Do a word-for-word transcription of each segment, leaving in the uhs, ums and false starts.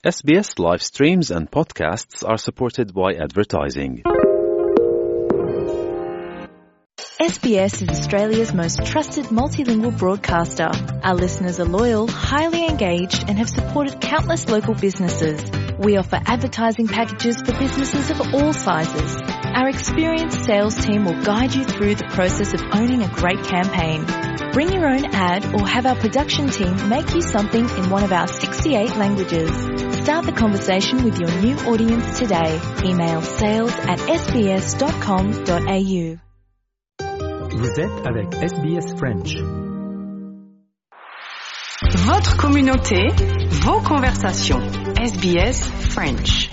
S B S live streams and podcasts are supported by advertising. S B S is Australia's most trusted multilingual broadcaster. Our listeners are loyal, highly engaged, and have supported countless local businesses. We offer advertising packages for businesses of all sizes. Our experienced sales team will guide you through the process of owning a great campaign. Bring your own ad or have our production team make you something in one of our sixty-eight languages. Start the conversation with your new audience today. Email sales at s b s dot com dot a u. Vous êtes avec S B S French. Votre communauté, vos conversations. S B S French.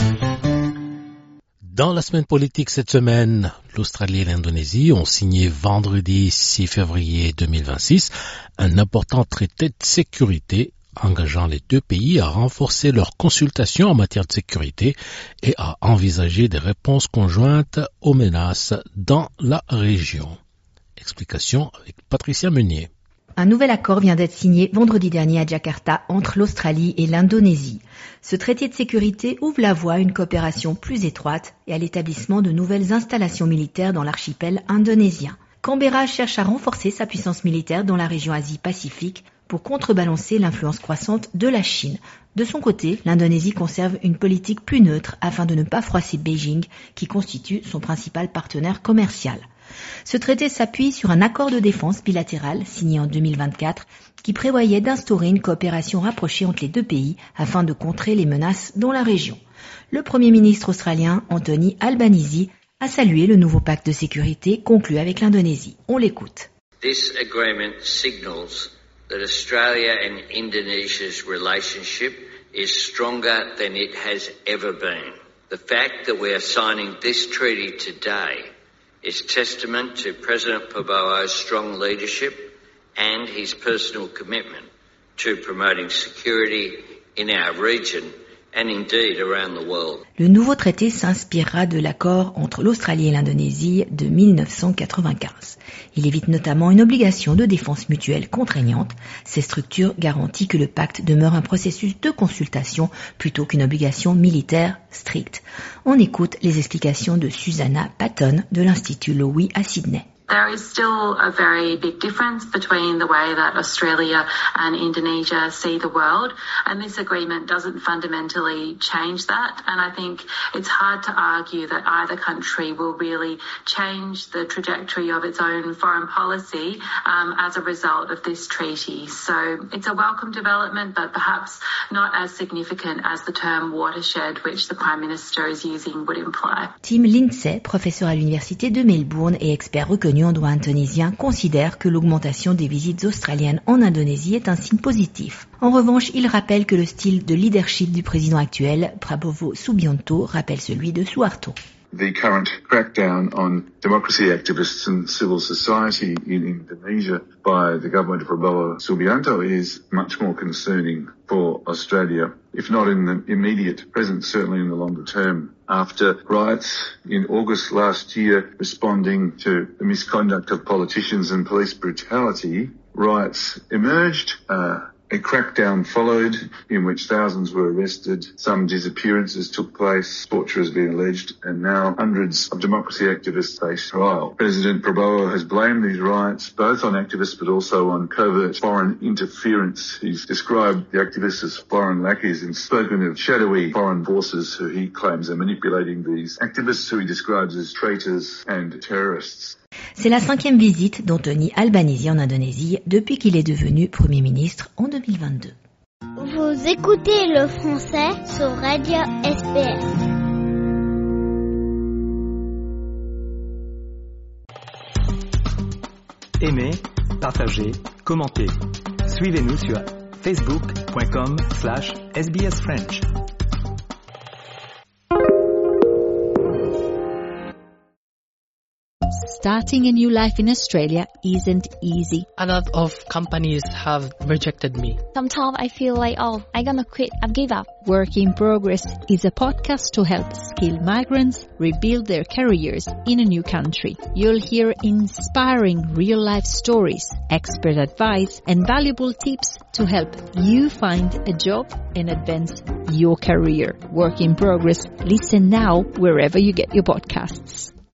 Dans la semaine politique cette semaine, l'Australie et l'Indonésie ont signé vendredi six février deux mille vingt-six un important traité de sécurité engageant les deux pays à renforcer leurs consultations en matière de sécurité et à envisager des réponses conjointes aux menaces dans la région. Explication avec Patricia Meunier. Un nouvel accord vient d'être signé vendredi dernier à Jakarta entre l'Australie et l'Indonésie. Ce traité de sécurité ouvre la voie à une coopération plus étroite et à l'établissement de nouvelles installations militaires dans l'archipel indonésien. Canberra cherche à renforcer sa puissance militaire dans la région Asie-Pacifique pour contrebalancer l'influence croissante de la Chine. De son côté, l'Indonésie conserve une politique plus neutre afin de ne pas froisser Beijing, qui constitue son principal partenaire commercial. Ce traité s'appuie sur un accord de défense bilatéral signé en deux mille vingt-quatre qui prévoyait d'instaurer une coopération rapprochée entre les deux pays afin de contrer les menaces dans la région. Le Premier ministre australien Anthony Albanese a salué le nouveau pacte de sécurité conclu avec l'Indonésie. On l'écoute. This agreement signals that Australia and Indonesia's relationship is stronger than it has ever been. The fact that we are signing this treaty today is testament to President Prabowo's strong leadership and his personal commitment to promoting security in our region and indeed around the world. Le nouveau traité s'inspirera de l'accord entre l'Australie et l'Indonésie de mille neuf cent quatre-vingt-quinze. Il évite notamment une obligation de défense mutuelle contraignante. Ces structures garantissent que le pacte demeure un processus de consultation plutôt qu'une obligation militaire stricte. On écoute les explications de Susanna Patton de l'Institut Lowy à Sydney. There is still a very big difference between the way that Australia and Indonesia see the world, and this agreement doesn't fundamentally change that. And I think it's hard to argue that either country will really change the trajectory of its own foreign policy um, as a result of this treaty. So it's a welcome development, but perhaps not as significant as the term watershed, which the Prime Minister is using, would imply. Tim Lindsay, professeur à l'Université de Melbourne et expert reconnu en droit indonésien, considère que l'augmentation des visites australiennes en Indonésie est un signe positif. En revanche, il rappelle que le style de leadership du président actuel, Prabowo Subianto, rappelle celui de Suharto. The current crackdown on democracy activists and civil society in Indonesia by the government of Prabowo Subianto is much more concerning for Australia, if not in the immediate present, certainly in the longer term. After riots in August last year responding to the misconduct of politicians and police brutality, riots emerged. Uh, A crackdown followed in which thousands were arrested, some disappearances took place, torture has been alleged, and now hundreds of democracy activists face trial. President Prabowo has blamed these riots both on activists but also on covert foreign interference. He's described the activists as foreign lackeys and spoken of shadowy foreign forces who he claims are manipulating these activists, who he describes as traitors and terrorists. C'est la cinquième visite d'Anthony Albanese en Indonésie depuis qu'il est devenu Premier ministre en deux mille vingt-deux. Vous écoutez le français sur Radio S B S. Aimez, partagez, commentez. Suivez-nous sur facebook point com slash S B S French. starting a new life in Australia isn't easy. A lot of companies have rejected me. Sometimes I feel like, oh, I'm gonna quit, I've give up. Work in Progress is a podcast to help skilled migrants rebuild their careers in a new country. You'll hear inspiring real-life stories, expert advice, and valuable tips to help you find a job and advance your career. Work in Progress. Listen now wherever you get your podcasts.